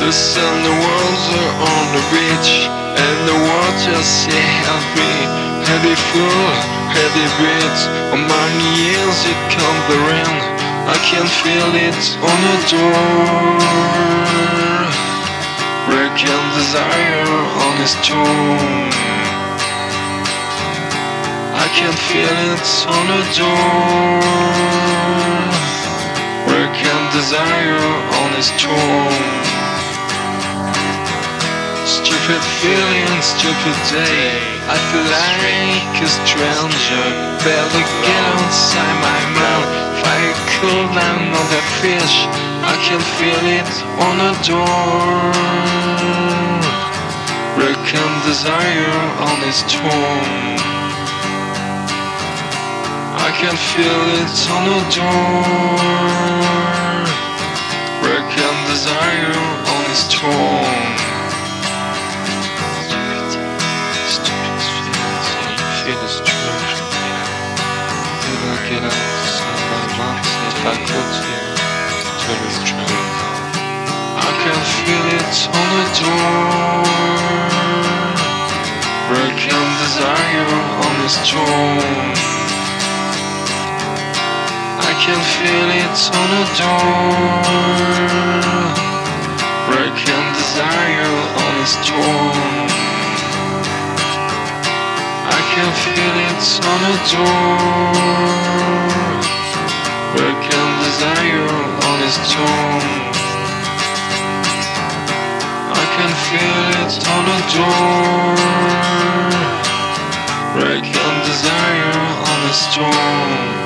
Listen, the words are on the beach, and the water say help me. Heavy full, heavy beat, on my ears it comes the rain. I can feel it on the door. Breaking desire on his tomb. I can feel it on the door. Breaking desire on his tomb. Stupid feeling, stupid day. I feel like a stranger. Better get outside my mouth. Fire cold, I'm not a fish. I can feel it on the door. Breaking desire on his tomb. I can feel it on the door. Breaking desire on his tomb. Feel the destruction. Did I get out of my lungs if I could tell the truth? I can feel it on the door. Breaking desire on his tomb. I can feel it on the door. Breaking desire on his tomb. I can feel it on the door. Breaking desire on his tomb. I can feel it on the door. Breaking desire on his tomb.